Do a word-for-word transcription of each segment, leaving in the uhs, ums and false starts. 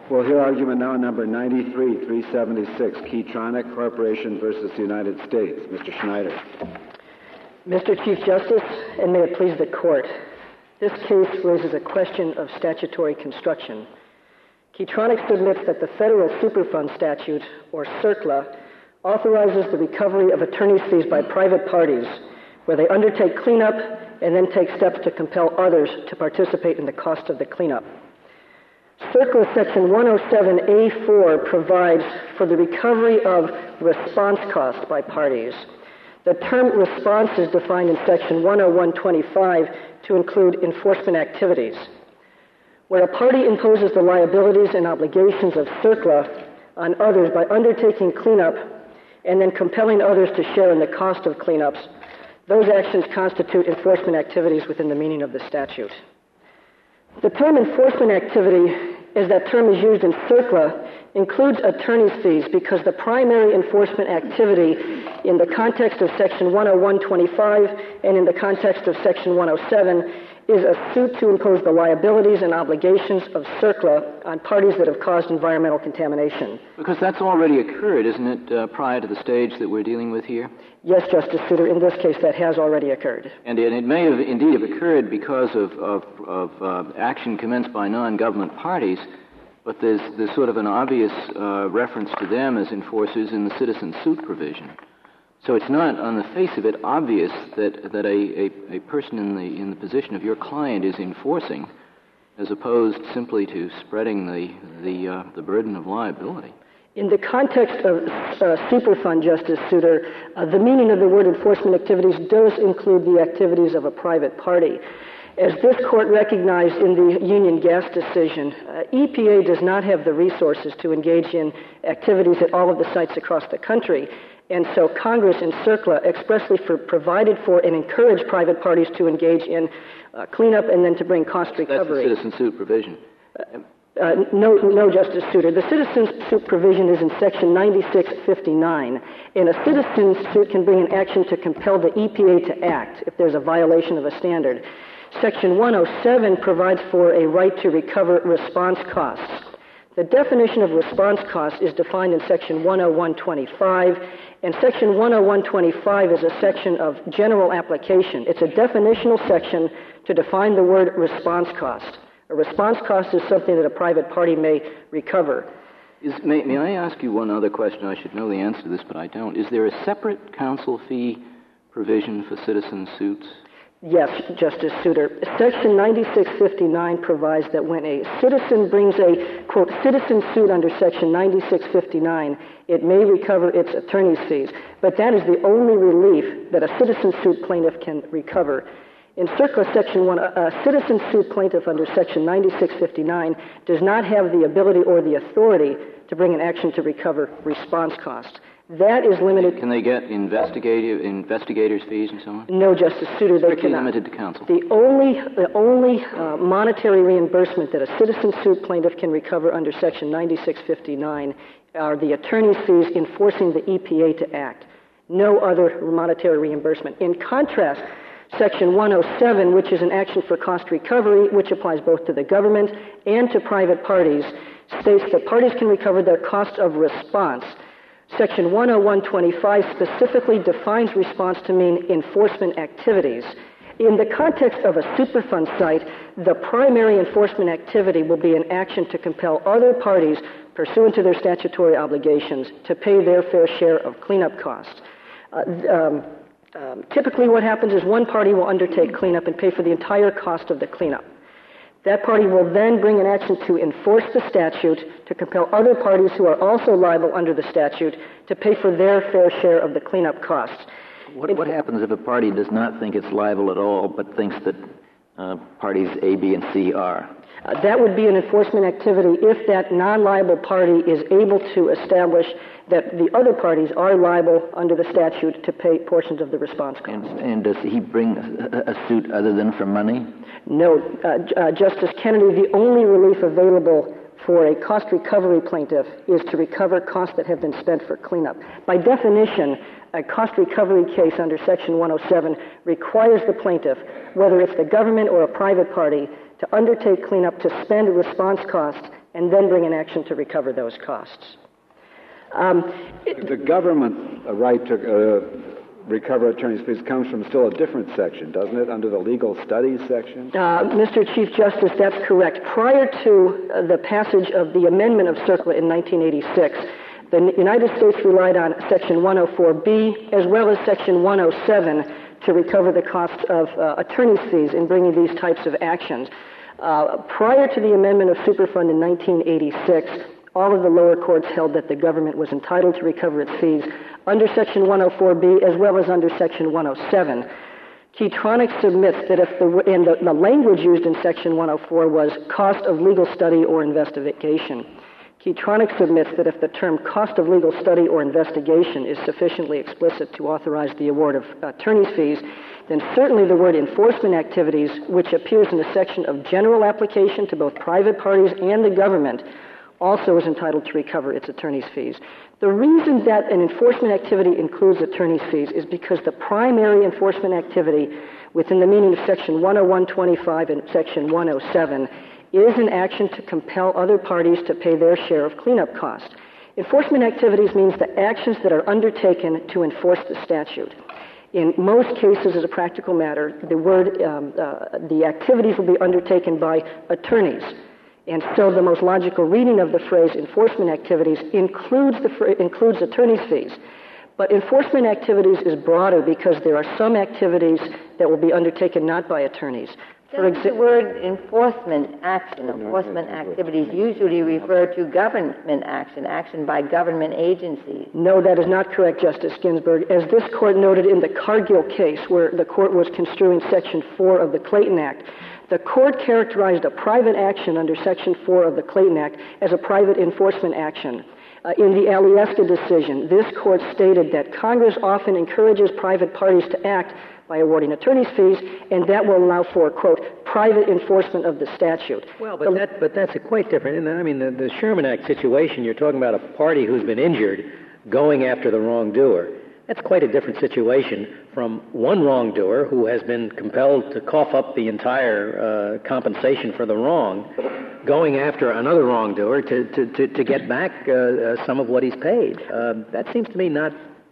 We'll hear argument now number ninety-three three seventy-six, Keytronic Corporation versus the United States. Mister Schneider. Mister Chief Justice, and may it please the Court, this case raises a question of statutory construction. Keytronic submits that the Federal Superfund Statute, or CERCLA, authorizes the recovery of attorney's fees by private parties where they undertake cleanup and then take steps to compel others to participate in the cost of the cleanup. CERCLA Section one oh seven A four provides for the recovery of response costs by parties. The term response is defined in Section one oh one twenty-five to include enforcement activities. Where a party imposes the liabilities and obligations of CERCLA on others by undertaking cleanup and then compelling others to share in the cost of cleanups, those actions constitute enforcement activities within the meaning of the statute. The term enforcement activity, as that term is used in CERCLA, includes attorney's fees because the primary enforcement activity in the context of Section one oh one twenty-five and in the context of Section one oh seven is a suit to impose the liabilities and obligations of CERCLA on parties that have caused environmental contamination. Because that's already occurred, isn't it, uh, prior to the stage that we're dealing with here? Yes, Justice Souter, in this case that has already occurred. And it, it may have indeed have occurred because of, of, of uh, action commenced by non-government parties, but there's, there's sort of an obvious uh, reference to them as enforcers in the citizen suit provision. So it's not, on the face of it, obvious that, that a, a, a person in the, in the position of your client is enforcing, as opposed simply to spreading the, the, uh, the burden of liability. In the context of uh, Superfund, Justice Souter, uh, the meaning of the word enforcement activities does include the activities of a private party. As this Court recognized in the Union Gas decision, uh, E P A does not have the resources to engage in activities at all of the sites across the country. And so Congress in CERCLA expressly for, provided for and encouraged private parties to engage in uh, cleanup and then to bring cost recovery. That's the citizen suit provision. Uh, uh, no, no, Justice Souter. The citizen suit provision is in Section ninety-six fifty-nine, and a citizen suit can bring an action to compel the E P A to act if there's a violation of a standard. Section one oh seven provides for a right to recover response costs. The definition of response cost is defined in Section one oh one twenty-five, and Section one oh one twenty-five is a section of general application. It's a definitional section to define the word response cost. A response cost is something that a private party may recover. Is, may, may I ask you one other question? I should know the answer to this, but I don't. Is there a separate counsel fee provision for citizen suits? Yes, Justice Souter. Section ninety-six fifty-nine provides that when a citizen brings a, quote, citizen suit under Section ninety-six fifty-nine, it may recover its attorney's fees. But that is the only relief that a citizen suit plaintiff can recover. In CERCLA Section one, a citizen suit plaintiff under Section ninety-six fifty-nine does not have the ability or the authority to bring an action to recover response costs. That is limited. Can they get investigative investigators' fees and so on? No, Justice Souter, they Strictly cannot. limited to counsel. The only, the only uh, monetary reimbursement that a citizen suit plaintiff can recover under Section ninety-six fifty-nine are the attorney's fees enforcing the E P A to act. No other monetary reimbursement. In contrast, Section one oh seven, which is an action for cost recovery, which applies both to the government and to private parties, states that parties can recover their cost of response. Section one oh one twenty-five specifically defines response to mean enforcement activities. In the context of a Superfund site, the primary enforcement activity will be an action to compel other parties pursuant to their statutory obligations to pay their fair share of cleanup costs. Uh, um, um, typically what happens is one party will undertake cleanup and pay for the entire cost of the cleanup. That party will then bring an action to enforce the statute to compel other parties who are also liable under the statute to pay for their fair share of the cleanup costs. What, what happens if a party does not think it's liable at all but thinks that uh, parties A, B, and C are? Uh, that would be an enforcement activity if that non-liable party is able to establish that the other parties are liable under the statute to pay portions of the response costs. And, and does he bring a, a suit other than for money? No, uh, uh, Justice Kennedy, the only relief available for a cost recovery plaintiff is to recover costs that have been spent for cleanup. By definition, a cost recovery case under Section one oh seven requires the plaintiff, whether it's the government or a private party, to undertake cleanup to spend response costs and then bring an action to recover those costs. Um, it, the government uh, right to uh, recover attorney's fees comes from still a different section, doesn't it, under the legal studies section? Uh, Mister Chief Justice, that's correct. Prior to uh, the passage of the amendment of CERCLA in nineteen eighty-six, the United States relied on Section one oh four B as well as Section one oh seven to recover the cost of uh, attorney's fees in bringing these types of actions. Uh, prior to the amendment of Superfund in nineteen eighty-six, all of the lower courts held that the government was entitled to recover its fees under Section one oh four B as well as under Section one oh seven. Keytronic submits that if the, and the, the language used in Section one oh four was cost of legal study or investigation. Keytronic submits that if the term cost of legal study or investigation is sufficiently explicit to authorize the award of attorney's fees, then certainly the word enforcement activities, which appears in the section of general application to both private parties and the government, also is entitled to recover its attorney's fees. The reason that an enforcement activity includes attorney's fees is because the primary enforcement activity within the meaning of Section one oh one twenty-five and Section one oh seven is an action to compel other parties to pay their share of cleanup costs. Enforcement activities means the actions that are undertaken to enforce the statute. In most cases, as a practical matter, the word, um, uh, the activities will be undertaken by attorneys. And so the most logical reading of the phrase enforcement activities includes, the fr- includes attorney's fees. But enforcement activities is broader because there are some activities that will be undertaken not by attorneys. For exa- the word enforcement action, enforcement activities usually refer to government action, action by government agencies. No, that is not correct, Justice Ginsburg. As this court noted in the Cargill case, where the court was construing Section four of the Clayton Act, the court characterized a private action under Section four of the Clayton Act as a private enforcement action. Uh, in the Alieska decision, this court stated that Congress often encourages private parties to act by awarding attorney's fees, and that will allow for, quote, private enforcement of the statute. Well, but, that, but that's a quite different. And I mean, the, the Sherman Act situation, you're talking about a party who's been injured going after the wrongdoer. That's quite a different situation from one wrongdoer who has been compelled to cough up the entire uh, compensation for the wrong, going after another wrongdoer to, to, to, to get back uh, uh, some of what he's paid. Uh, that seems to me not...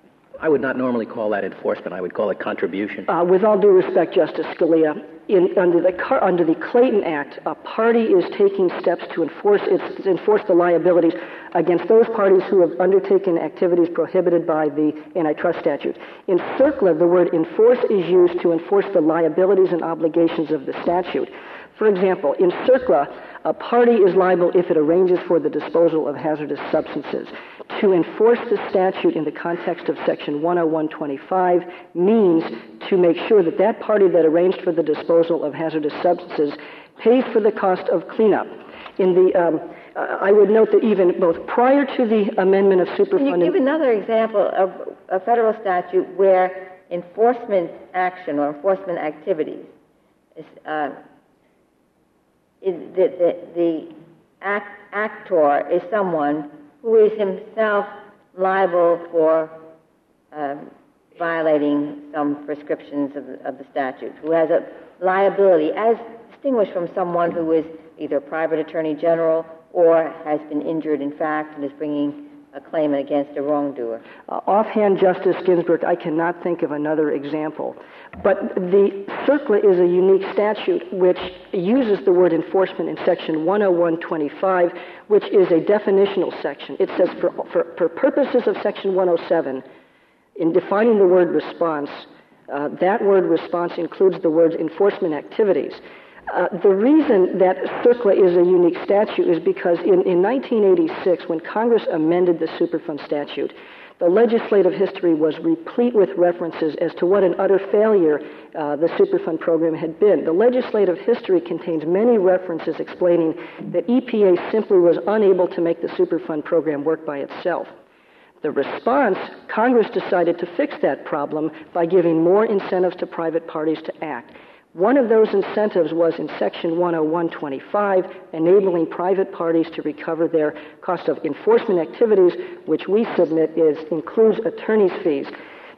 I would not normally call that enforcement. I would call it contribution. Uh, with all due respect, Justice Scalia, in, under, the, under the Clayton Act, a party is taking steps to enforce, its, enforce the liabilities against those parties who have undertaken activities prohibited by the antitrust statute. In CERCLA, the word enforce is used to enforce the liabilities and obligations of the statute. For example, in CERCLA, a party is liable if it arranges for the disposal of hazardous substances. To enforce the statute in the context of Section one oh one twenty-five means to make sure that that party that arranged for the disposal of hazardous substances pays for the cost of cleanup. In the, um, uh, I would note that even both prior to the amendment of Superfund... Can you give another example of a federal statute where enforcement action or enforcement activities is... Uh, is the, the, the act, actor is someone who is himself liable for um, violating some prescriptions of the, of the statute, who has a liability as distinguished from someone who is either a private attorney general or has been injured in fact and is bringing a claim against a wrongdoer. Uh, offhand, Justice Ginsburg, I cannot think of another example. But the CERCLA is a unique statute which uses the word enforcement in Section one oh one twenty-five, which is a definitional section. It says for, for, for purposes of Section one oh seven, in defining the word response, uh, that word response includes the words enforcement activities. Uh, the reason that CERCLA is a unique statute is because in, in nineteen eighty-six, when Congress amended the Superfund statute, the legislative history was replete with references as to what an utter failure uh, the Superfund program had been. The legislative history contains many references explaining that E P A simply was unable to make the Superfund program work by itself. The response, Congress decided to fix that problem by giving more incentives to private parties to act. One of those incentives was in Section one oh one twenty-five, enabling private parties to recover their cost of enforcement activities, which we submit is includes attorney's fees.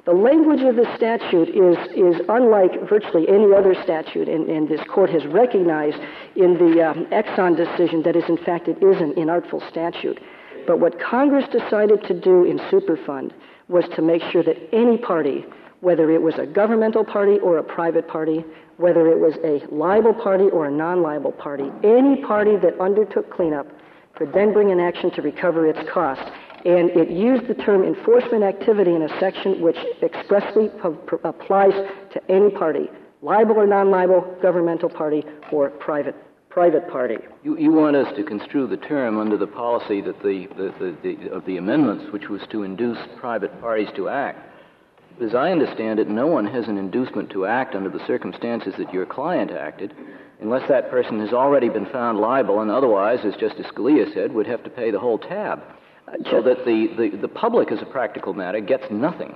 The language of the statute is, is unlike virtually any other statute, and, and this court has recognized in the um, Exxon decision that is, in fact, it is an inartful statute. But what Congress decided to do in Superfund was to make sure that any party, whether it was a governmental party or a private party, whether it was a liable party or a non-liable party, any party that undertook cleanup could then bring an action to recover its costs. And it used the term enforcement activity in a section which expressly p- p- applies to any party, liable or non-liable, governmental party, or private private party. You, you want us to construe the term under the policy that the, the, the, the of the amendments, which was to induce private parties to act. As I understand it, no one has an inducement to act under the circumstances that your client acted, unless that person has already been found liable, and otherwise, as Justice Scalia said, would have to pay the whole tab. So that the, the, the public, as a practical matter, gets nothing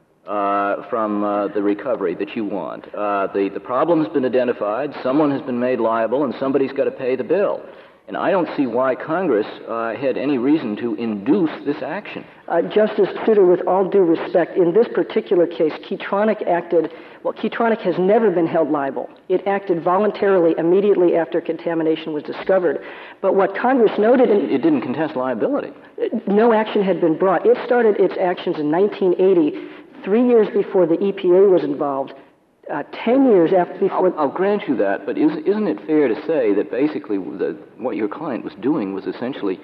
uh, from uh, the recovery that you want. Uh, the, the problem has been identified, someone has been made liable, and somebody's got to pay the bill. And I don't see why Congress uh, had any reason to induce this action. Uh, Justice Souter, with all due respect, in this particular case, Keytronic acted, well, Keytronic has never been held liable. It acted voluntarily immediately after contamination was discovered. But what Congress noted... In, it didn't contest liability. No action had been brought. It started its actions in nineteen eighty, three years before the E P A was involved. Uh, ten years after before... I'll, I'll grant you that, but is, isn't it fair to say that basically the, what your client was doing was essentially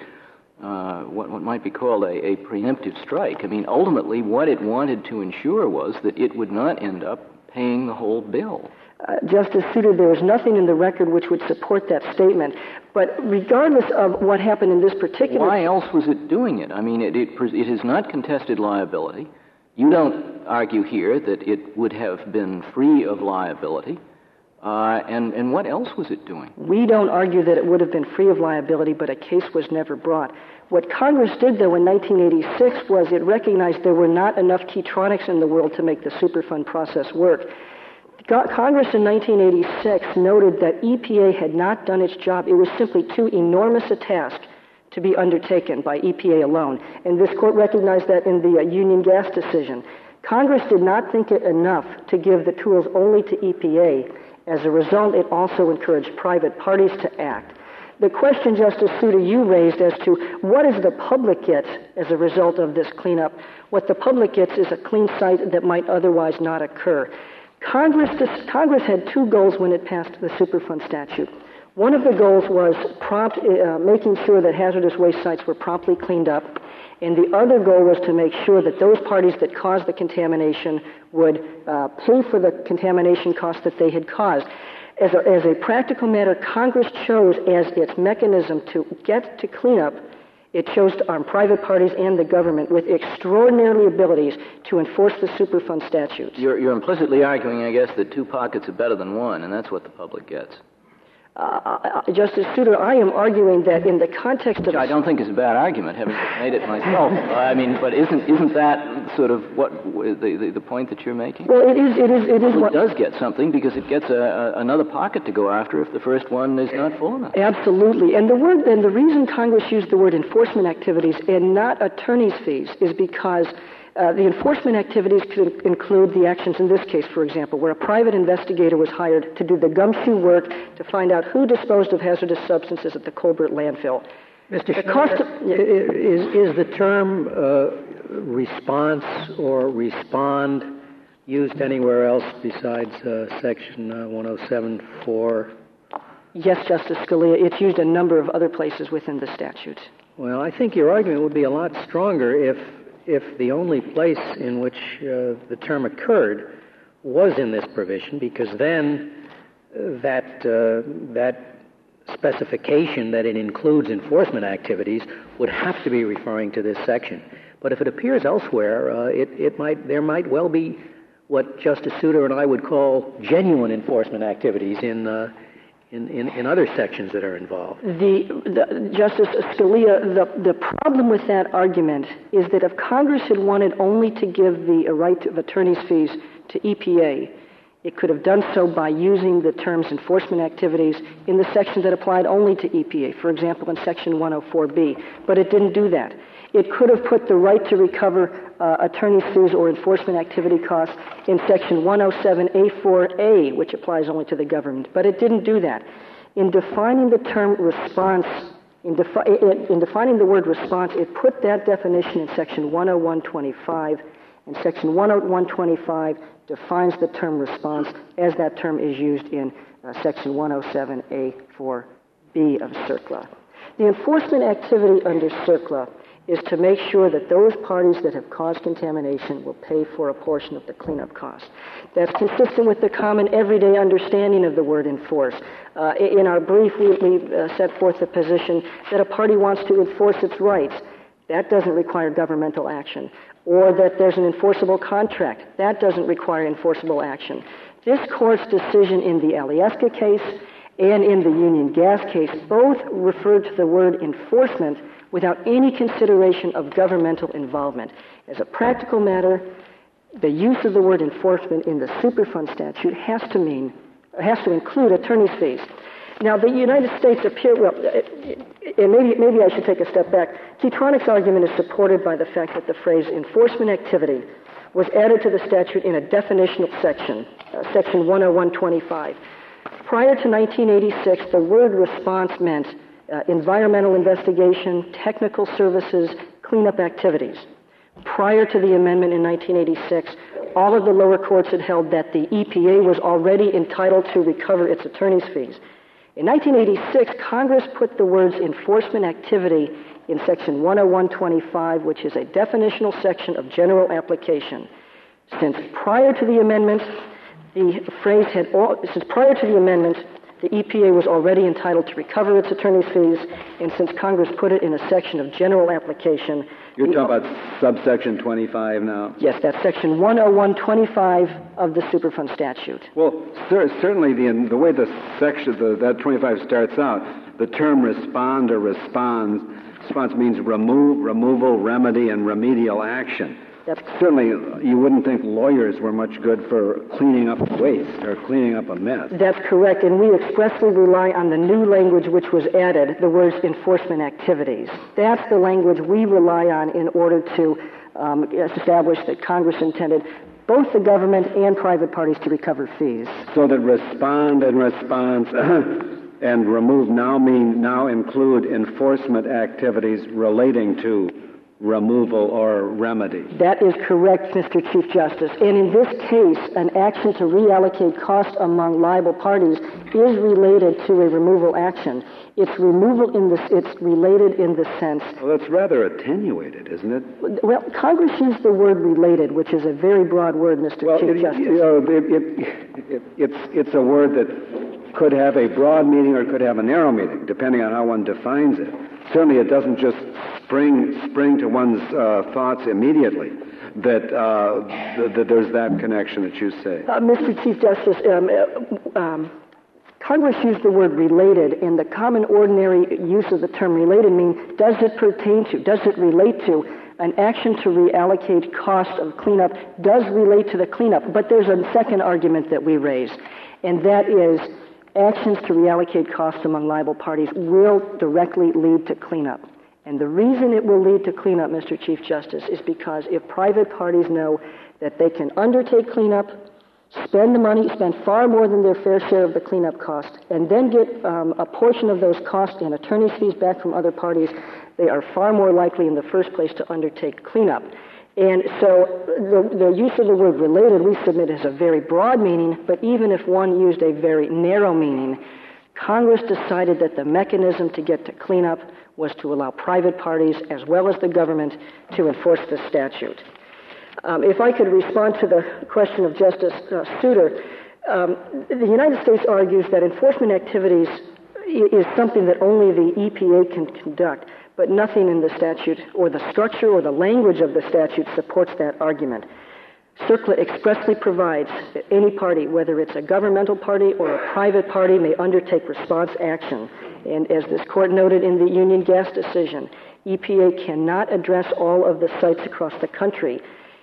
uh, what, what might be called a, a preemptive strike? I mean, ultimately, what it wanted to ensure was that it would not end up paying the whole bill. Uh, Justice Souter, there is nothing in the record which would support that statement. But regardless of what happened in this particular... Why else was it doing it? I mean, it, it, it has not contested liability. You don't argue here that it would have been free of liability. Uh, and, and what else was it doing? We don't argue that it would have been free of liability, but a case was never brought. What Congress did, though, in nineteen eighty-six was it recognized there were not enough Keytronics in the world to make the Superfund process work. Congress in nineteen eighty-six noted that E P A had not done its job. It was simply too enormous a task to be undertaken by E P A alone. And this court recognized that in the uh, Union Gas decision. Congress did not think it enough to give the tools only to E P A. As a result, it also encouraged private parties to act. The question, Justice Souter, you raised as to what does the public get as a result of this cleanup, what the public gets is a clean site that might otherwise not occur. Congress, this, Congress had two goals when it passed the Superfund statute. One of the goals was prompt, uh, making sure that hazardous waste sites were promptly cleaned up, and the other goal was to make sure that those parties that caused the contamination would uh, pay for the contamination costs that they had caused. As a, as a practical matter, Congress chose as its mechanism to get to cleanup, it chose to arm private parties and the government with extraordinary abilities to enforce the Superfund statutes. You're, you're implicitly arguing, I guess, that two pockets are better than one, and that's what the public gets. Uh, Justice Souter, I am arguing that in the context of... I don't think it's a bad argument, having made it myself. I mean, but isn't isn't that sort of what the, the, the point that you're making? Well, it is. It is. It is. Well, what... it does get something because it gets a, a, another pocket to go after if the first one is not full enough. Absolutely, and the word and the reason Congress used the word enforcement activities and not attorney's fees is because Uh, the enforcement activities could include the actions in this case, for example, where a private investigator was hired to do the gumshoe work to find out who disposed of hazardous substances at the Colbert landfill. Mister The cost of, yeah. is, is the term uh, response or respond used anywhere else besides uh, Section uh, one oh seven four? Yes, Justice Scalia. It's used a number of other places within the statute. Well, I think your argument would be a lot stronger if if the only place in which uh, the term occurred was in this provision, because then uh, that uh, that specification that it includes enforcement activities would have to be referring to this section. But if it appears elsewhere, uh, it, it might there might well be what Justice Souter and I would call genuine enforcement activities in uh, In, in, in other sections that are involved. The, the Justice Scalia, the, the problem with that argument is that if Congress had wanted only to give the right of attorney's fees to E P A, It could have done so by using the terms enforcement activities in the section that applied only to E P A, for example, in Section one oh four B, but it didn't do that. It could have put the right to recover uh, attorney's fees or enforcement activity costs in Section one oh seven A four A, which applies only to the government, but it didn't do that. In defining the term response, in, defi- in defining the word response, it put that definition in Section one oh one twenty-five, and Section one oh one twenty-five defines the term response as that term is used in uh, Section one oh seven A four B of CERCLA. The enforcement activity under CERCLA is to make sure that those parties that have caused contamination will pay for a portion of the cleanup cost. That's consistent with the common everyday understanding of the word enforce. Uh, in our brief, we, we uh, set forth the position that a party wants to enforce its rights. That doesn't require governmental action. Or that there's an enforceable contract. That doesn't require enforceable action. This Court's decision in the Alyeska case and in the Union Gas case both referred to the word enforcement without any consideration of governmental involvement. As a practical matter, the use of the word enforcement in the Superfund statute has to mean, has to include attorney's fees. Now, the United States appear, well, and maybe, maybe I should take a step back. Keytronic's argument is supported by the fact that the phrase enforcement activity was added to the statute in a definitional section, uh, Section one oh one twenty-five. Prior to nineteen eighty-six, the word response meant uh, environmental investigation, technical services, cleanup activities. Prior to the amendment in nineteen eighty-six, all of the lower courts had held that the E P A was already entitled to recover its attorney's fees. In nineteen eighty-six, Congress put the words enforcement activity in Section one oh one twenty-five, which is a definitional section of general application. Since prior to the amendment, the phrase had all, since prior to the amendment, the E P A was already entitled to recover its attorney's fees, and since Congress put it in a section of general application... You're the, talking about subsection twenty-five now? Yes, that's Section one oh one twenty-five of the Superfund statute. Well, cer- certainly the, the way the section, the, that twenty-five starts out, the term respond or responds, response means remove, removal, remedy, and remedial action. That's Certainly, you wouldn't think lawyers were much good for cleaning up waste or cleaning up a mess. That's correct, and we expressly rely on the new language which was added, the words enforcement activities. That's the language we rely on in order to um, establish that Congress intended both the government and private parties to recover fees. So that respond and response and remove now mean now include enforcement activities relating to removal or remedy. That is correct, Mister Chief Justice. And in this case, an action to reallocate cost among liable parties is related to a removal action. It's removal in this, it's related in the sense... Well, that's rather attenuated, isn't it? Well, Congress used the word related, which is a very broad word, Mister Well, Chief it, Justice. You know, it, it, it, it's, it's a word that could have a broad meaning or it could have a narrow meaning, depending on how one defines it. Certainly it doesn't just spring spring to one's uh, thoughts immediately that, uh, th- that there's that connection that you say. Uh, Mister Chief Justice, um, uh, um, Congress used the word related, and the common ordinary use of the term related means, does it pertain to, does it relate to an action to reallocate cost of cleanup, does relate to the cleanup. But there's a second argument that we raise, and that is actions to reallocate costs among liable parties will directly lead to cleanup. And the reason it will lead to cleanup, Mister Chief Justice, is because if private parties know that they can undertake cleanup, spend the money, spend far more than their fair share of the cleanup cost, and then get um, a portion of those costs and attorney's fees back from other parties, they are far more likely in the first place to undertake cleanup. And so the, the use of the word related, we submit, has a very broad meaning, but even if one used a very narrow meaning, Congress decided that the mechanism to get to cleanup was to allow private parties as well as the government to enforce the statute. Um, if I could respond to the question of Justice uh, Souter, um, the United States argues that enforcement activities is something that only the E P A can conduct, but nothing in the statute or the structure or the language of the statute supports that argument. CERCLA expressly provides that any party, whether it's a governmental party or a private party, may undertake response action. And as this court noted in the Union Gas decision, E P A cannot address all of the sites across the country.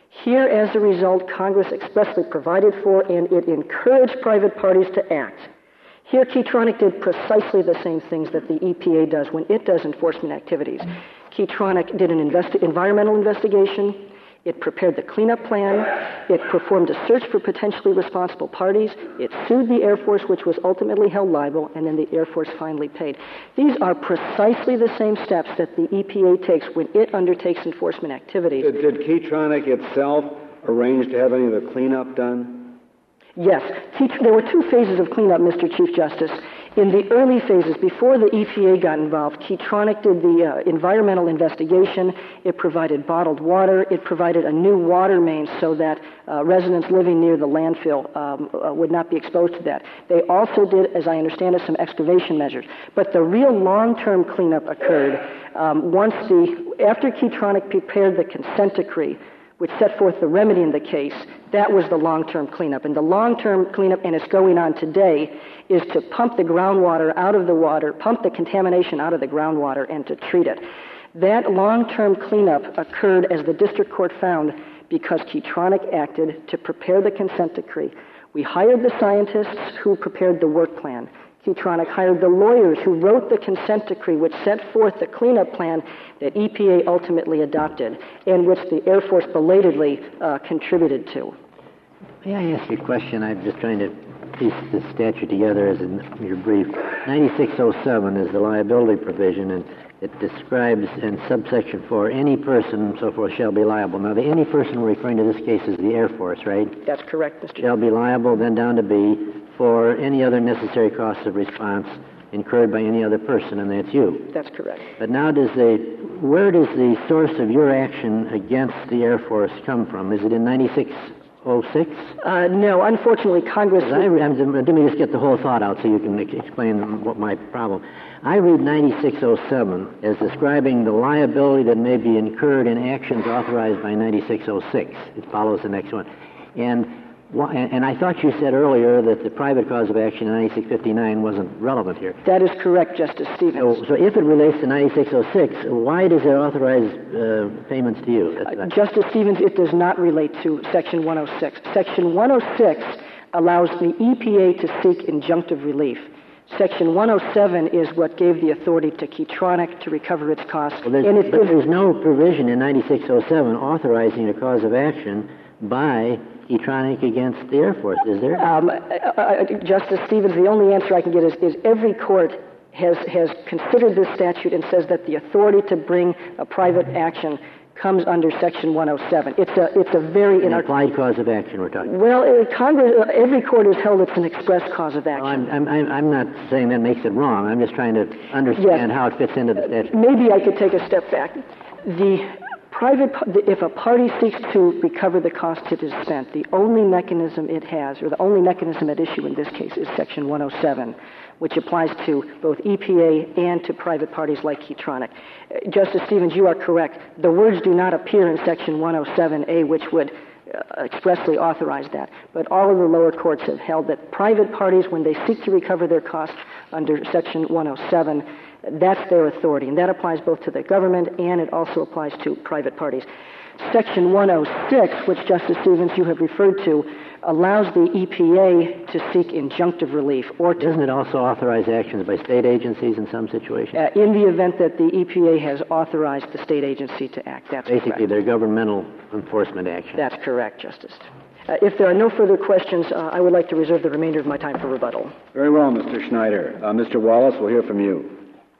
Here, as a result, Congress expressly provided for and it encouraged private parties to act. Here, Keytronic did precisely the same things that the E P A does when it does enforcement activities. Keytronic did an investi- environmental investigation. It prepared the cleanup plan. It performed a search for potentially responsible parties. It sued the Air Force, which was ultimately held liable, and then the Air Force finally paid. These are precisely the same steps that the E P A takes when it undertakes enforcement activities. Did, did Keytronic itself arrange to have any of the cleanup done? Yes. There were two phases of cleanup, Mister Chief Justice. In the early phases, before the E P A got involved, Keytronic did the uh, environmental investigation. It provided bottled water. It provided a new water main so that uh, residents living near the landfill um, uh, would not be exposed to that. They also did, as I understand it, some excavation measures. But the real long-term cleanup occurred um, once the, after Keytronic prepared the consent decree, which set forth the remedy in the case. That was the long-term cleanup. And the long-term cleanup, and it's going on today, is to pump the groundwater out of the water, pump the contamination out of the groundwater, and to treat it. That long-term cleanup occurred, as the district court found, because Keytronic acted to prepare the consent decree. We hired the scientists who prepared the work plan. Keytronic hired the lawyers who wrote the consent decree, which set forth the cleanup plan that E P A ultimately adopted, and which the Air Force belatedly uh, contributed to. May I ask you a question? I'm just trying to piece the statute together as in your brief. ninety-six oh seven is the liability provision, and it describes in subsection four, any person, so forth, shall be liable. Now, the any person we're referring to this case is the Air Force, right? That's correct, Mister Shall be liable, then down to B, for any other necessary costs of response incurred by any other person, and that's you. That's correct. But now, does the where does the source of your action against the Air Force come from? Is it in ninety-six oh six? Uh, no, unfortunately, Congress... I, I'm, let me just get the whole thought out so you can explain what my problem. I read ninety-six oh seven as describing the liability that may be incurred in actions authorized by ninety-six oh six. It follows the next one. And And I thought you said earlier that the private cause of action in ninety-six fifty-nine wasn't relevant here. That is correct, Justice Stevens. So, so if it relates to ninety-six oh six, why does it authorize uh, payments to you? Uh, Justice Stevens, it does not relate to Section one oh six. Section one oh six allows the E P A to seek injunctive relief. Section one oh seven is what gave the authority to Keytronic to recover its costs. Well, and it, but there's no provision in ninety-six oh seven authorizing a cause of action by Keytronic against the Air Force, is there? Um, uh, uh, Justice Stevens, the only answer I can get is, is every court has, has considered this statute and says that the authority to bring a private action comes under Section one oh seven. It's a it's a very... An implied cause of action we're talking about. Well, uh, Congress, uh, every court has held it's an express cause of action. Well, I'm, I'm, I'm not saying that makes it wrong. I'm just trying to understand yes. how it fits into the statute. Maybe I could take a step back. The private, if a party seeks to recover the cost it has spent, the only mechanism it has, or the only mechanism at issue in this case, is Section one oh seven, which applies to both E P A and to private parties like Keytronic. Uh, Justice Stevens, you are correct. The words do not appear in Section one oh seven A, which would uh, expressly authorize that. But all of the lower courts have held that private parties, when they seek to recover their costs under Section one oh seven, that's their authority. And that applies both to the government and it also applies to private parties. Section one oh six, which Justice Stevens, you have referred to, allows the E P A to seek injunctive relief. Or to, Doesn't it also authorize actions by state agencies in some situations? Uh, in the event that the E P A has authorized the state agency to act. That's Basically, correct. they're governmental enforcement actions. That's correct, Justice. Uh, if there are no further questions, uh, I would like to reserve the remainder of my time for rebuttal. Very well, Mister Schneider. Uh, Mister Wallace, we'll hear from you.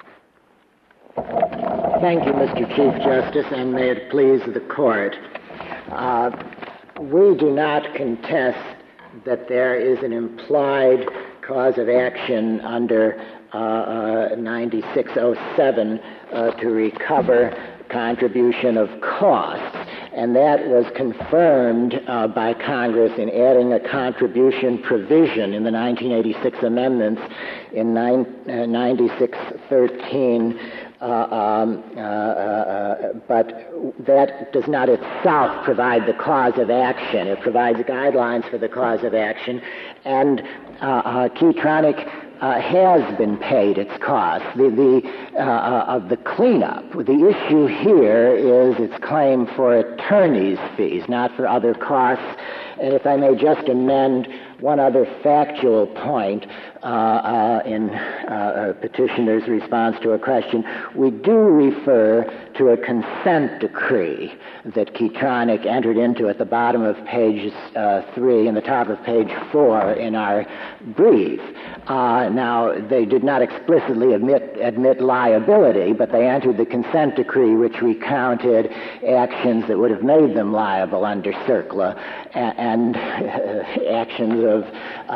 Thank you, Mister Chief Justice, and may it please the Court. Uh, we do not contest that there is an implied cause of action under uh, uh, ninety-six oh seven uh, to recover contribution of costs, and that was confirmed uh, by Congress in adding a contribution provision in the nineteen eighty-six amendments in ninety-six thirteen. Uh, um, uh, uh, but that does not itself provide the cause of action. It provides guidelines for the cause of action, and uh, uh, Keytronic uh, has been paid its cost. The, the, uh, of the cleanup, the issue here is its claim for attorney's fees, not for other costs. And if I may just amend one other factual point uh, uh, in uh, a petitioner's response to a question, we do refer to a consent decree that Keytronic entered into at the bottom of page uh, three and the top of page four in our brief. Uh, now, they did not explicitly admit, admit liability, but they entered the consent decree which recounted actions that would have made them liable under CERCLA and, and uh, actions of uh, uh,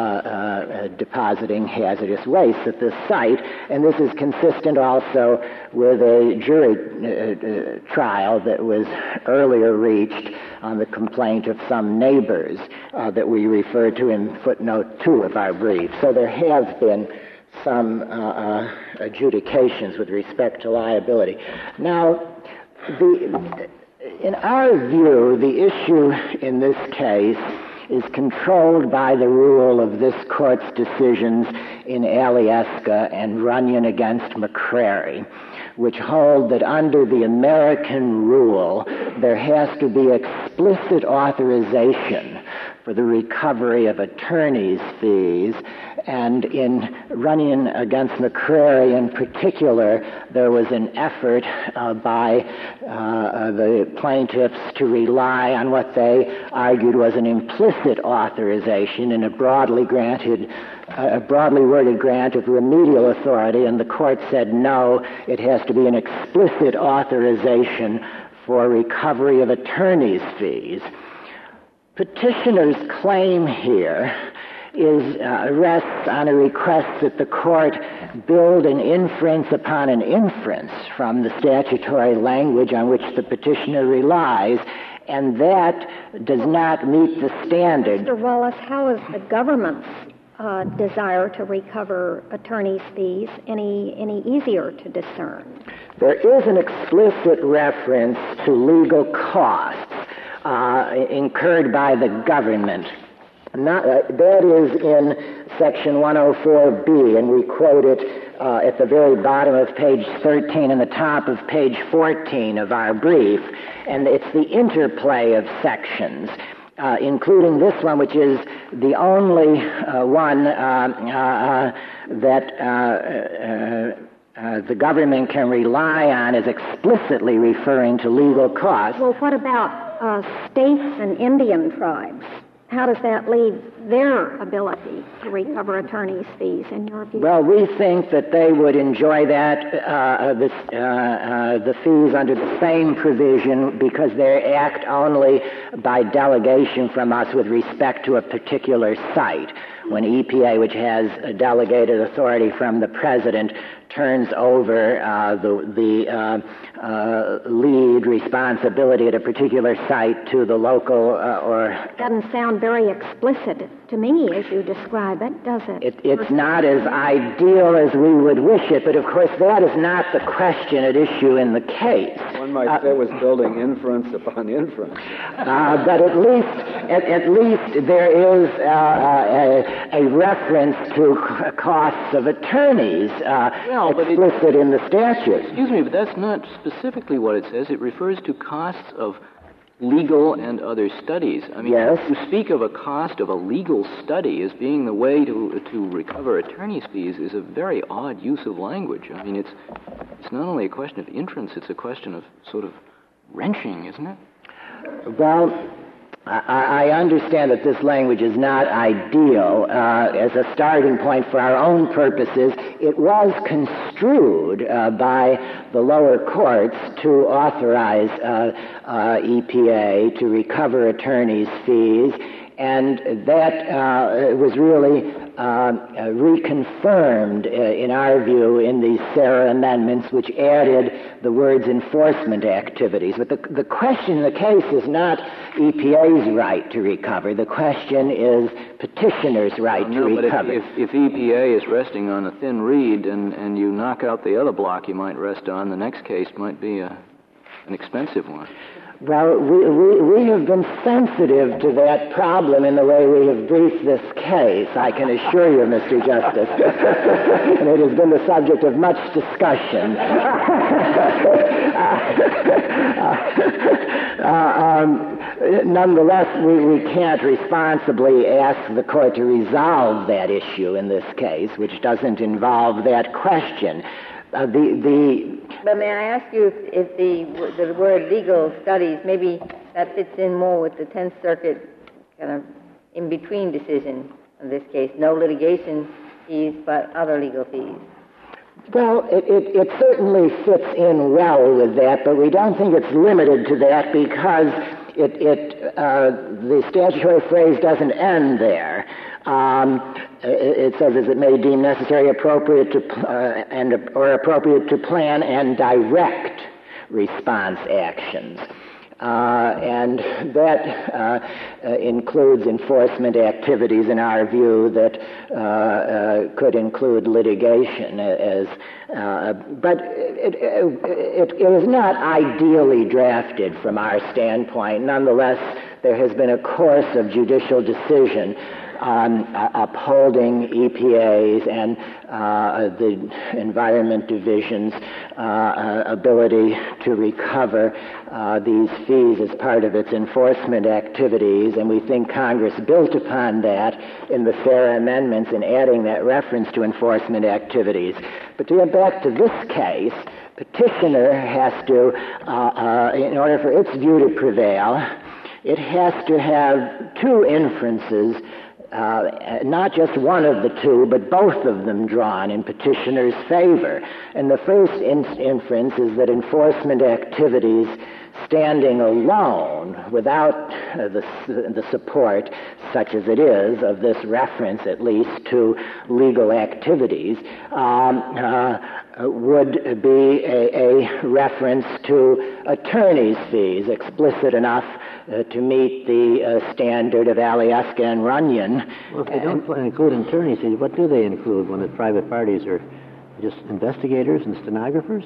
uh, depositing hazardous waste at this site. And this is consistent also with a jury uh, uh, trial that was earlier reached on the complaint of some neighbors uh, that we refer to in footnote two of our brief. So there have been some uh, uh, adjudications with respect to liability. Now, the, in our view, the issue in this case is controlled by the rule of this court's decisions in Alyeska and Runyon against McCrary, which hold that under the American rule, there has to be explicit authorization for the recovery of attorney's fees. And in Runyon against McCrary in particular, there was an effort uh, by uh, the plaintiffs to rely on what they argued was an implicit authorization in a broadly granted a broadly worded grant of remedial authority, and the court said no, it has to be an explicit authorization for recovery of attorney's fees. Petitioner's claim here is uh, rests on a request that the court build an inference upon an inference from the statutory language on which the petitioner relies, and that does not meet the standard. Mister Wallace, how is the government's uh, desire to recover attorney's fees any any easier to discern? There is an explicit reference to legal costs uh, incurred by the government. Not, uh, that is in Section one oh four B, and we quote it uh, at the very bottom of page thirteen and the top of page fourteen of our brief. And it's the interplay of sections, uh, including this one, which is the only uh, one uh, uh, that uh, uh, uh, the government can rely on as explicitly referring to legal costs. Well, what about uh, states and Indian tribes? How does that leave their ability to recover attorney's fees, in your view? Well, we think that they would enjoy that, uh, this, uh, uh, the fees under the same provision because they act only by delegation from us with respect to a particular site. When E P A, which has a delegated authority from the president, turns over uh, the, the uh, uh, lead responsibility at a particular site to the local uh, or... It doesn't sound very explicit to me as you describe it, does it? it it's not as ideal as we would wish it, but of course that is not the question at issue in the case. One might uh, say it was building inference upon inference. Uh, but at least, at, at least there is uh, a, a reference to costs of attorneys uh, well, but explicit it, in the statute. Excuse me, but that's not specifically what it says. It refers to costs of legal and other studies. I mean, yes. To speak of a cost of a legal study as being the way to to recover attorney's fees is a very odd use of language. I mean, it's it's not only a question of inference, it's a question of sort of wrenching, isn't it? Well, I, I understand that this language is not ideal. Uh, as a starting point for our own purposes, it was construed uh, by the lower courts to authorize uh, uh, E P A to recover attorneys' fees, and that uh, was really uh, uh, reconfirmed, uh, in our view, in the Serra amendments, which added the words enforcement activities. But the, the question in the case is not E P A's right to recover. The question is petitioner's right well, to no, recover. But if, if, if E P A is resting on a thin reed and, and you knock out the other block you might rest on, the next case might be a an expensive one. Well, we, we, we have been sensitive to that problem in the way we have briefed this case, I can assure you, Mister Justice. And it has been the subject of much discussion. uh, um, nonetheless, we, we can't responsibly ask the court to resolve that issue in this case, which doesn't involve that question. Uh, the, the But may I ask you if, if the the word legal studies, maybe that fits in more with the Tenth Circuit kind of in-between decision in this case, no litigation fees but other legal fees? Well, it, it, it certainly fits in well with that, but we don't think it's limited to that because it, it uh, the statutory phrase doesn't end there. Um, it says, as it may deem necessary, appropriate to, uh, and or appropriate to plan and direct response actions. Uh, and that uh, uh, includes enforcement activities, in our view, that uh, uh, could include litigation. As, uh, but it, it, it is not ideally drafted from our standpoint. Nonetheless, there has been a course of judicial decision on uh, upholding E P A's and uh, the Environment Division's uh, uh, ability to recover uh, these fees as part of its enforcement activities, and we think Congress built upon that in the FARA amendments in adding that reference to enforcement activities. But to get back to this case, petitioner has to, uh, uh, in order for its view to prevail, it has to have two inferences, Uh, not just one of the two, but both of them drawn in petitioner's favor. And the first in- inference is that enforcement activities standing alone, without uh, the, the support, such as it is, of this reference at least to legal activities, um, uh, would be a, a reference to attorney's fees, explicit enough uh, to meet the uh, standard of Alyeska and Runyon. Well, if they don't include attorney's fees, what do they include when the private parties are just investigators and stenographers?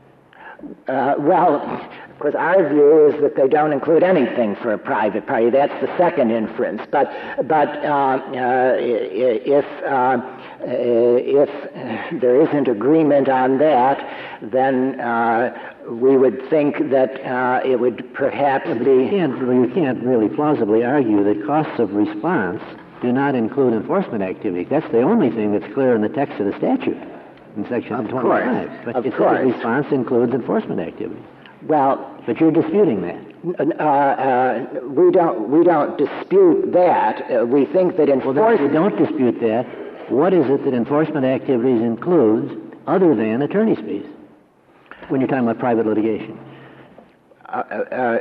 Uh, well, of course, our view is that they don't include anything for a private party. That's the second inference. But, but uh, uh, if uh, if there isn't agreement on that, then uh, we would think that uh, it would perhaps be. You can't, you can't really plausibly argue that costs of response do not include enforcement activity. That's the only thing that's clear in the text of the statute. In Section of twenty-five. Course. But of it course. says response includes enforcement activity. Well, but you're disputing that. Uh, uh, we don't we don't dispute that. Uh, we think that enforcement. Well, if you don't dispute that, what is it that enforcement activities includes other than attorney's fees when you're talking about private litigation? Uh, uh,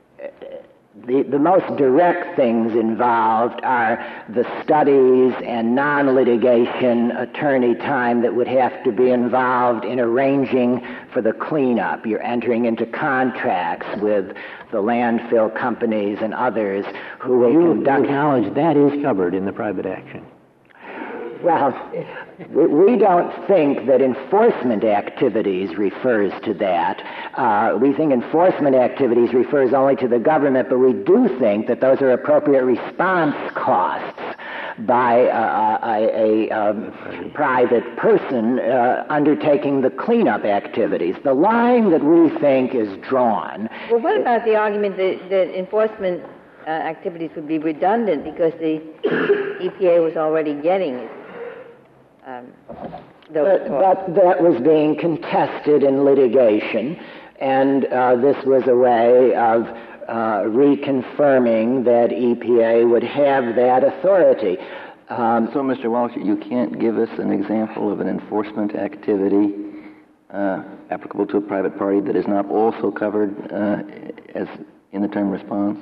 The, the most direct things involved are the studies and non-litigation attorney time that would have to be involved in arranging for the cleanup. You're entering into contracts with the landfill companies and others who will you conduct... You acknowledge that is covered in the private action. Well, we don't think that enforcement activities refers to that. Uh, we think enforcement activities refers only to the government, but we do think that those are appropriate response costs by uh, a, a um, private person uh, undertaking the cleanup activities. The line that we think is drawn... Well, what about the argument that, that enforcement uh, activities would be redundant because the E P A was already getting it? Um, but, but that was being contested in litigation, and uh, this was a way of uh, reconfirming that E P A would have that authority. Um, so, Mister Walsh, you can't give us an example of an enforcement activity uh, applicable to a private party that is not also covered uh, as in the term response?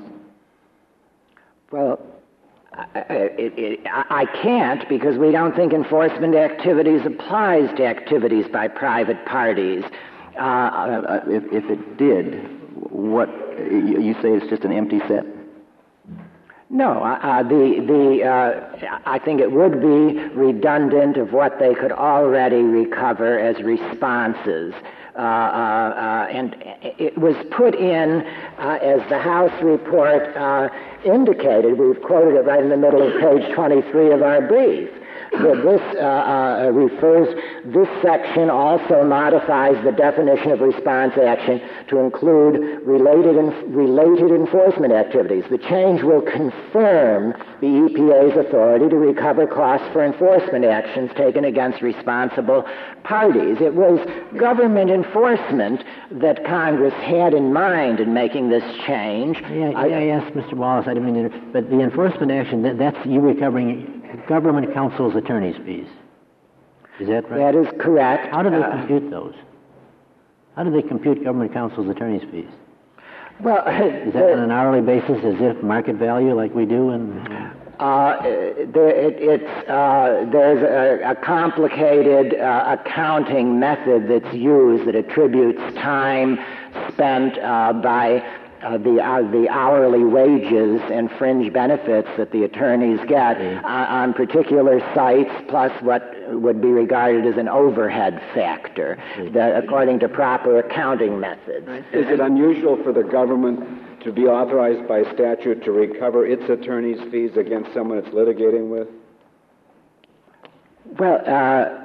Well, I, it, it, I can't because we don't think enforcement activities applies to activities by private parties. Uh, uh, if, if it did, what you say it's just an empty set? No, uh, the the uh, I think it would be redundant of what they could already recover as responses. uh, uh, and it was put in, uh, as the House report uh, indicated. We've quoted it right in the middle of page twenty-three of our brief. That this uh, uh, refers, this section also modifies the definition of response action to include related en- related enforcement activities. The change will confirm the E P A's authority to recover costs for enforcement actions taken against responsible parties. It was government enforcement that Congress had in mind in making this change. Yeah, I, I asked Mister Wallace, I didn't mean to, but the enforcement action, that, that's you recovering government counsel's attorney's fees. Is that right? That is correct. How do they uh, compute those? How do they compute government counsel's attorney's fees? Well, is that on an hourly basis, as if market value, like we do in? Uh, there, it, it's uh, there's a, a complicated uh, accounting method that's used that attributes time spent uh, by Uh, the uh, the hourly wages and fringe benefits that the attorneys get mm. uh, on particular sites, plus what would be regarded as an overhead factor, mm. that, according to proper accounting methods. Is it unusual for the government to be authorized by statute to recover its attorney's fees against someone it's litigating with? Well, uh,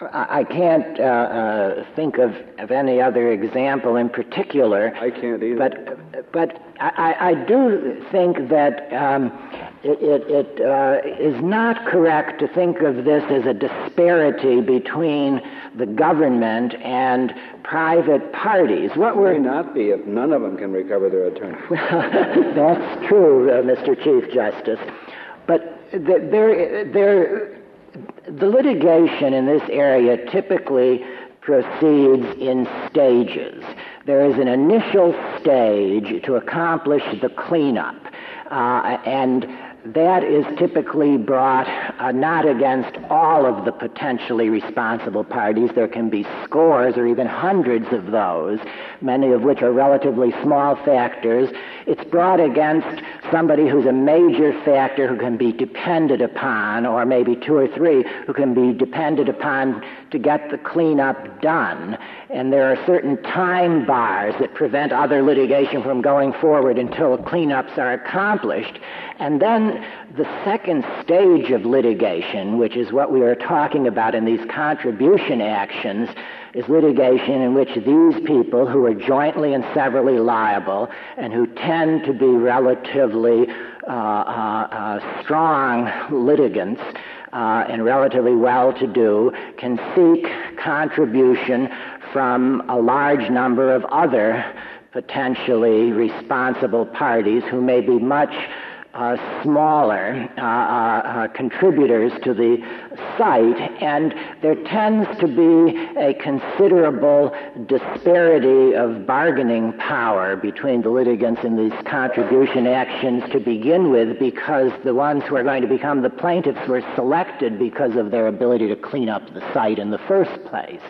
I can't uh, uh, think of, of any other example in particular. I can't either. But, but I, I do think that um, it, it, it uh, is not correct to think of this as a disparity between the government and private parties. What we're it may not be if none of them can recover their attorney. Well, that's true, uh, Mister Chief Justice. But th- there, there. The litigation in this area typically proceeds in stages. There is an initial stage to accomplish the cleanup, uh, and that is typically brought uh, not against all of the potentially responsible parties. There can be scores or even hundreds of those, many of which are relatively small factors. It's brought against somebody who's a major factor who can be depended upon, or maybe two or three who can be depended upon to get the cleanup done. And there are certain time bars that prevent other litigation from going forward until cleanups are accomplished. And then the second stage of litigation, which is what we are talking about in these contribution actions, is litigation in which these people who are jointly and severally liable and who tend to be relatively uh, uh, uh, strong litigants uh, and relatively well-to-do can seek contribution from a large number of other potentially responsible parties who may be much Uh, smaller uh, uh, contributors to the site, and there tends to be a considerable disparity of bargaining power between the litigants in these contribution actions to begin with, because the ones who are going to become the plaintiffs were selected because of their ability to clean up the site in the first place.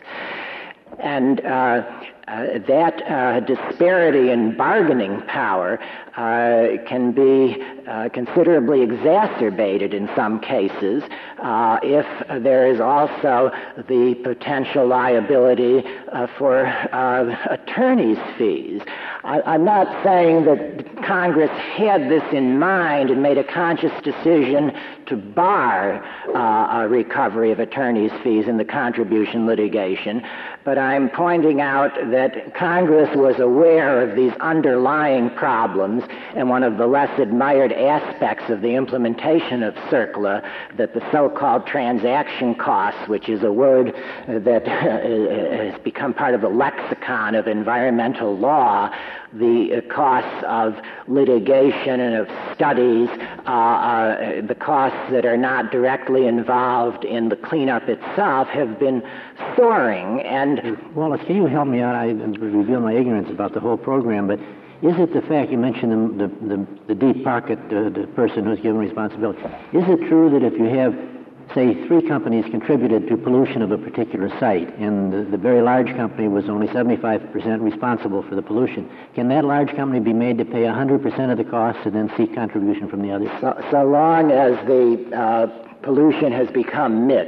And uh, uh, that uh, disparity in bargaining power uh, can be uh, considerably exacerbated in some cases uh, if there is also the potential liability uh, for uh, attorney's fees. I, I'm not saying that Congress had this in mind and made a conscious decision to bar uh, a recovery of attorney's fees in the contribution litigation, but I'm pointing out that Congress was aware of these underlying problems, and one of the less admired aspects of the implementation of CERCLA, that the so-called transaction costs, which is a word that has become part of the lexicon of environmental law, the costs of litigation and of studies, uh, uh, the costs that are not directly involved in the cleanup itself, have been soaring. And Wallace, can you help me out? I reveal my ignorance about the whole program, but is it the fact, you mentioned the, the, the, the deep pocket, uh, the person who's given responsibility, is it true that if you have, say, three companies contributed to pollution of a particular site, and the, the very large company was only seventy-five percent responsible for the pollution, can that large company be made to pay one hundred percent of the costs and then seek contribution from the others? So, so long as the uh, pollution has become mixed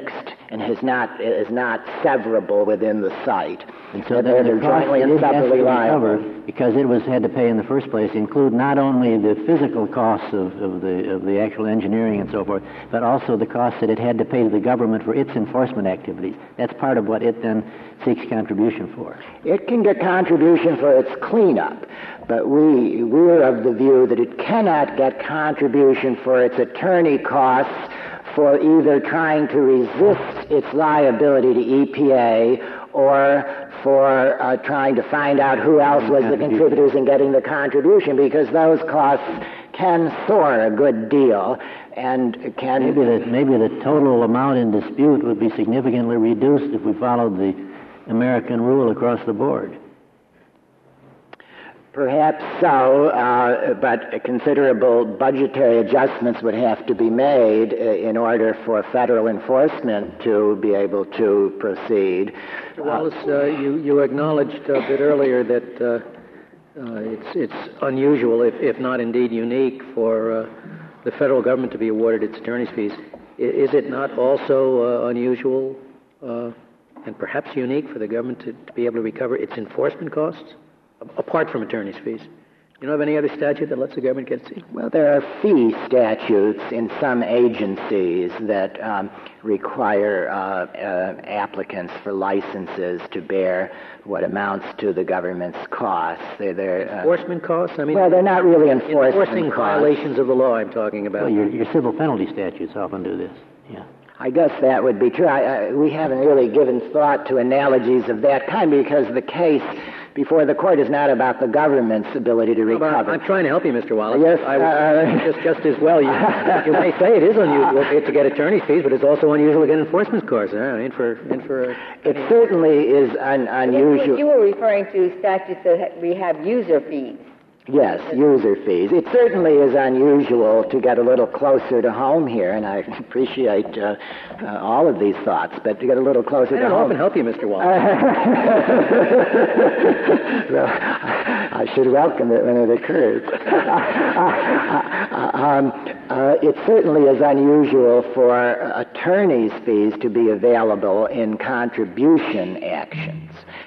and has not is not severable within the site. And so and the, they're the costs jointly it and has to severally liable. recover, because it was had to pay in the first place, include not only the physical costs of, of the of the actual engineering and so forth, but also the costs that it had to pay to the government for its enforcement activities. That's part of what it then seeks contribution for. It can get contribution for its cleanup, but we we're of the view that it cannot get contribution for its attorney costs for either trying to resist its liability to E P A or for uh, trying to find out who else was the contributors in getting the contribution, because those costs can soar a good deal and can... Maybe the, maybe the total amount in dispute would be significantly reduced if we followed the American rule across the board. Perhaps so, uh, but considerable budgetary adjustments would have to be made uh, in order for federal enforcement to be able to proceed. Mister Wallace, uh, you, you acknowledged a bit earlier that uh, uh, it's, it's unusual, if, if not indeed unique, for uh, the federal government to be awarded its attorney's fees. I, is it not also uh, unusual uh, and perhaps unique for the government to, to be able to recover its enforcement costs? Apart from attorney's fees. You know of any other statute that lets the government get fees? Well, there are fee statutes in some agencies that um, require uh, uh, applicants for licenses to bear what amounts to the government's costs. They're, they're, uh, enforcement costs? I mean, well, they're not really enforcement enforcing costs. violations of the law I'm talking about. Well, your, your civil penalty statutes often do this. Yeah. I guess that would be true. I, I, we haven't really given thought to analogies of that kind because the case before the court is not about the government's ability to recover. I'm trying to help you, Mister Wallace. Yes, I uh, just, just as well. You, you may say it is unusual to get attorney's fees, but it's also unusual to get enforcement costs. Uh, in for, in for. It certainly is un, unusual. You were referring to statutes that we have user fees. Yes, user fees. It certainly is unusual to get a little closer to home here, and I appreciate uh, uh, all of these thoughts, but to get a little closer I to don't home. often help you, Mister Wallace. Well, I should welcome it when it occurs. um, uh, it certainly is unusual for attorneys' fees to be available in contribution actions.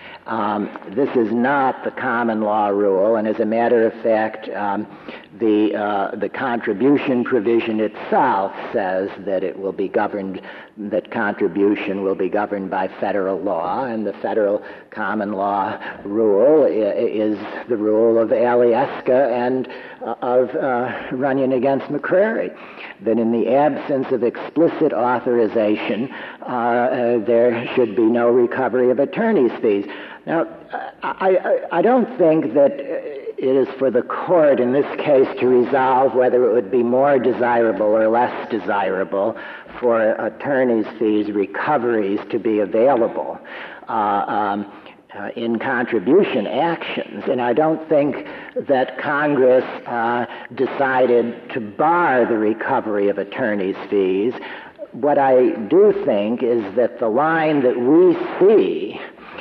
Um, this is not the common law rule, and as a matter of fact, um, the uh, the contribution provision itself says that it will be governed, that contribution will be governed by federal law, and the federal common law rule is the rule of Alyeska and uh, of uh, Runyon against McCrary, that in the absence of explicit authorization, uh, uh, there should be no recovery of attorney's fees. Now, I, I, I don't think that it is for the court in this case to resolve whether it would be more desirable or less desirable for attorney's fees recoveries to be available uh, um, uh, in contribution actions. And I don't think that Congress uh, decided to bar the recovery of attorney's fees. What I do think is that the line that we see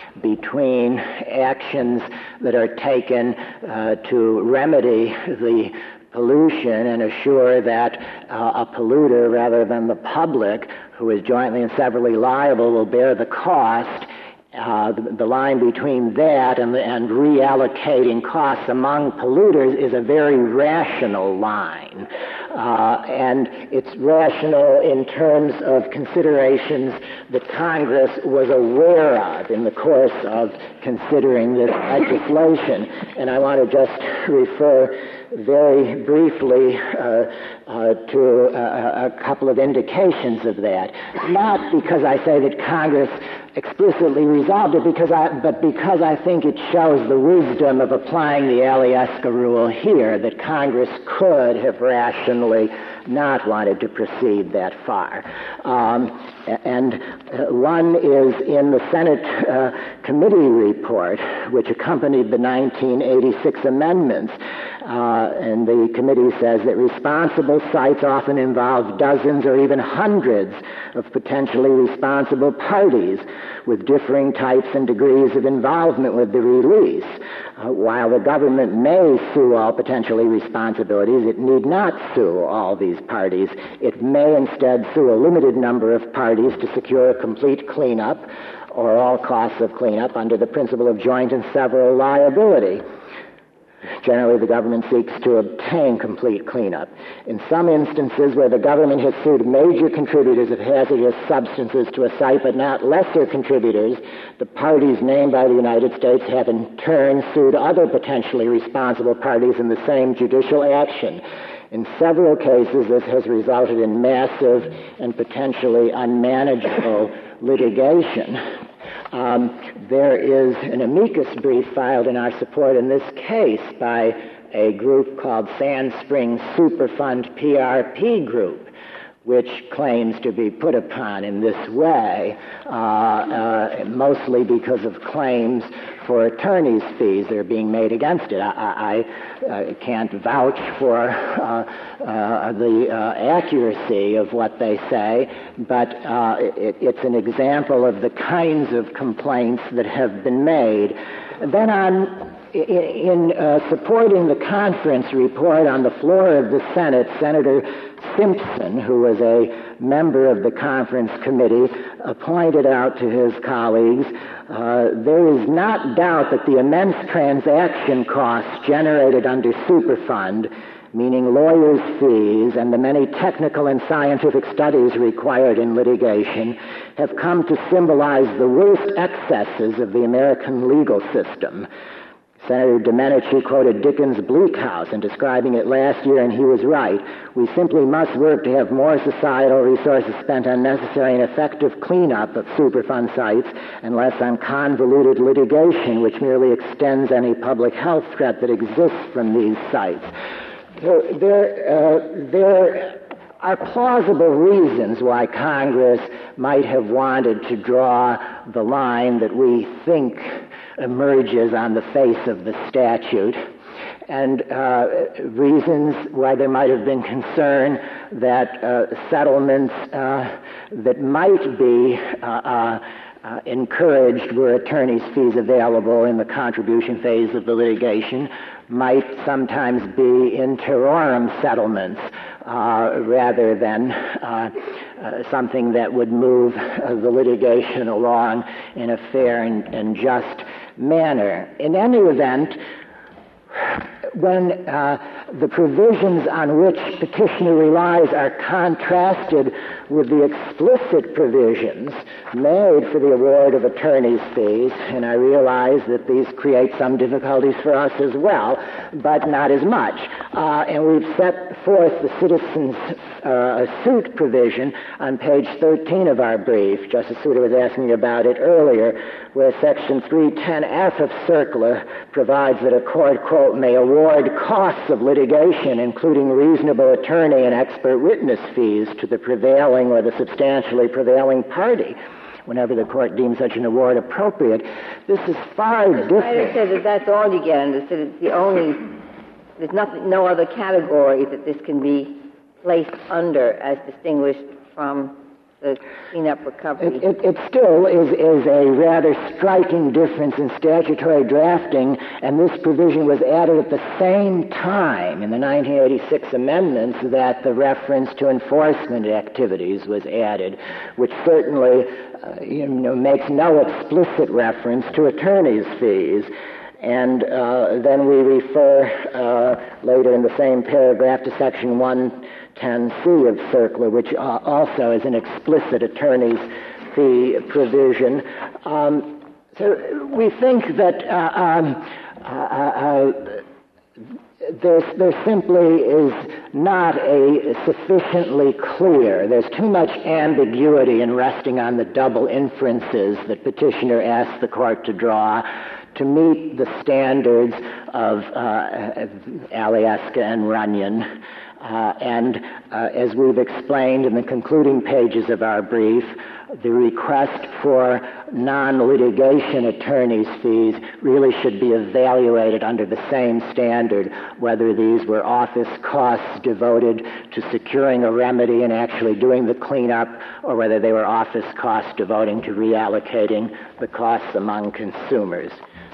between actions that are taken uh, to remedy the pollution and assure that uh, a polluter rather than the public, who is jointly and severally liable, will bear the cost. Uh, the, the line between that and, the, and reallocating costs among polluters is a very rational line. Uh, and it's rational in terms of considerations that Congress was aware of in the course of considering this legislation. And I want to just refer very briefly uh, uh, to a, a couple of indications of that. Not because I say that Congress explicitly resolved it, because I, but because I think it shows the wisdom of applying the Alyeska rule here, that Congress could have rationally not wanted to proceed that far. Um, and uh, one is in the Senate uh, committee report, which accompanied the nineteen eighty-six amendments. Uh, and the committee says that responsible sites often involve dozens or even hundreds of potentially responsible parties with differing types and degrees of involvement with the release. Uh, Uh, while the government may sue all potentially responsibilities, it need not sue all these parties. It may instead sue a limited number of parties to secure a complete cleanup or all costs of cleanup under the principle of joint and several liability. Generally, the government seeks to obtain complete cleanup. In some instances where the government has sued major contributors of hazardous substances to a site but not lesser contributors, the parties named by the United States have in turn sued other potentially responsible parties in the same judicial action. In several cases, this has resulted in massive and potentially unmanageable litigation. Um, there is an amicus brief filed in our support in this case by a group called Sand Springs Superfund P R P Group, which claims to be put upon in this way, uh, uh, mostly because of claims for attorney's fees that are being made against it. I, I uh, can't vouch for uh, uh, the uh, accuracy of what they say, but uh, it, it's an example of the kinds of complaints that have been made. And then on in uh, supporting the conference report on the floor of the Senate, Senator Simpson, who was a member of the conference committee, uh, pointed out to his colleagues, uh, there is not doubt that the immense transaction costs generated under Superfund, meaning lawyers' fees and the many technical and scientific studies required in litigation, have come to symbolize the worst excesses of the American legal system. Senator Domenici quoted Dickens' Bleak House in describing it last year, and he was right. We simply must work to have more societal resources spent on necessary and effective cleanup of Superfund sites and less on convoluted litigation, which merely extends any public health threat that exists from these sites. So there, uh, there are plausible reasons why Congress might have wanted to draw the line that we think emerges on the face of the statute, and uh, reasons why there might have been concern that uh, settlements uh, that might be uh, uh, uh, encouraged were attorney's fees available in the contribution phase of the litigation might sometimes be in terrorem settlements uh, rather than uh, uh, something that would move uh, the litigation along in a fair and, and just manner. In any event, when uh, the provisions on which petitioner relies are contrasted with the explicit provisions made for the award of attorney's fees, and I realize that these create some difficulties for us as well, but not as much. Uh, and we've set forth the citizen's uh, suit provision on page thirteen of our brief. Justice Souter was asking about it earlier, where Section three ten F of CERCLA provides that a court, quote, may award costs of litigation, including reasonable attorney and expert witness fees, to the prevailing or the substantially prevailing party whenever the court deems such an award appropriate. This is far different. I said that that's all you get under. So it's the only, there's nothing, no other category that this can be placed under as distinguished from the cleanup recovery. It, it, it still is, is a rather striking difference in statutory drafting, and this provision was added at the same time in the nineteen eighty-six amendments that the reference to enforcement activities was added, which certainly uh, you know, makes no explicit reference to attorney's fees. And uh, then we refer uh, later in the same paragraph to Section one ten C of CERCLA, which uh, also is an explicit attorney's fee provision. Um, so we think that uh, um, uh, uh, there's, there simply is not a sufficiently clear, there's too much ambiguity in resting on the double inferences that petitioner asked the court to draw to meet the standards of uh, Alyeska and Runyon. Uh, and uh, as we've explained in the concluding pages of our brief, the request for non-litigation attorney's fees really should be evaluated under the same standard, whether these were office costs devoted to securing a remedy and actually doing the cleanup, or whether they were office costs devoting to reallocating the costs among consumers.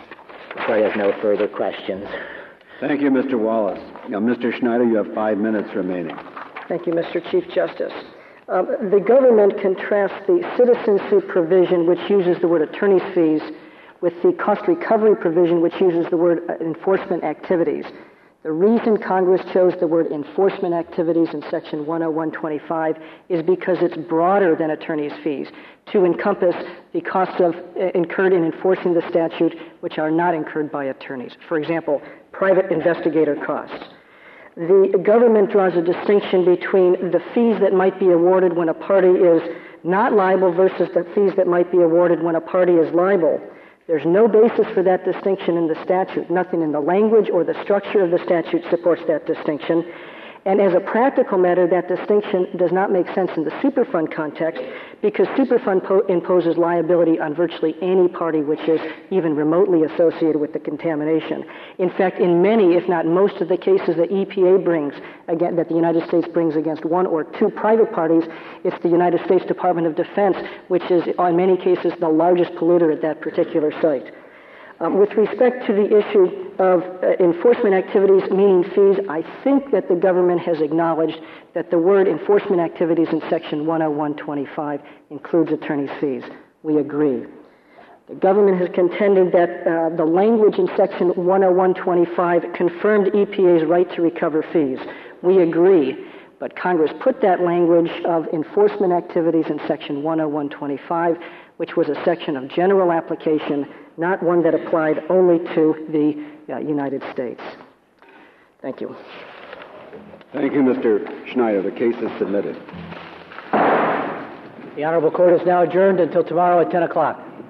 The court has no further questions. Thank you, Mister Wallace. Now, Mister Schneider, you have five minutes remaining. Thank you, Mister Chief Justice. Um, the government contrasts the citizen suit provision, which uses the word attorney's fees, with the cost recovery provision, which uses the word uh, enforcement activities. The reason Congress chose the word enforcement activities in Section one oh one twenty-five is because it's broader than attorney's fees to encompass the costs of uh, incurred in enforcing the statute, which are not incurred by attorneys. For example, private investigator costs. The government draws a distinction between the fees that might be awarded when a party is not liable versus the fees that might be awarded when a party is liable. There's no basis for that distinction in the statute. Nothing in the language or the structure of the statute supports that distinction. And as a practical matter, that distinction does not make sense in the Superfund context because Superfund po- imposes liability on virtually any party which is even remotely associated with the contamination. In fact, in many, if not most of the cases that E P A brings, again, that the United States brings against one or two private parties, it's the United States Department of Defense, which is, in many cases, the largest polluter at that particular site. Um, with respect to the issue of uh, enforcement activities meaning fees, I think that the government has acknowledged that the word enforcement activities in Section one oh one twenty-five includes attorney's fees. We agree. The government has contended that uh, the language in Section one oh one twenty-five confirmed E P A's right to recover fees. We agree. But Congress put that language of enforcement activities in Section one oh one twenty-five, which was a section of general application, not one that applied only to the uh, United States. Thank you. Thank you, Mister Schneider. The case is submitted. The Honorable Court is now adjourned until tomorrow at ten o'clock.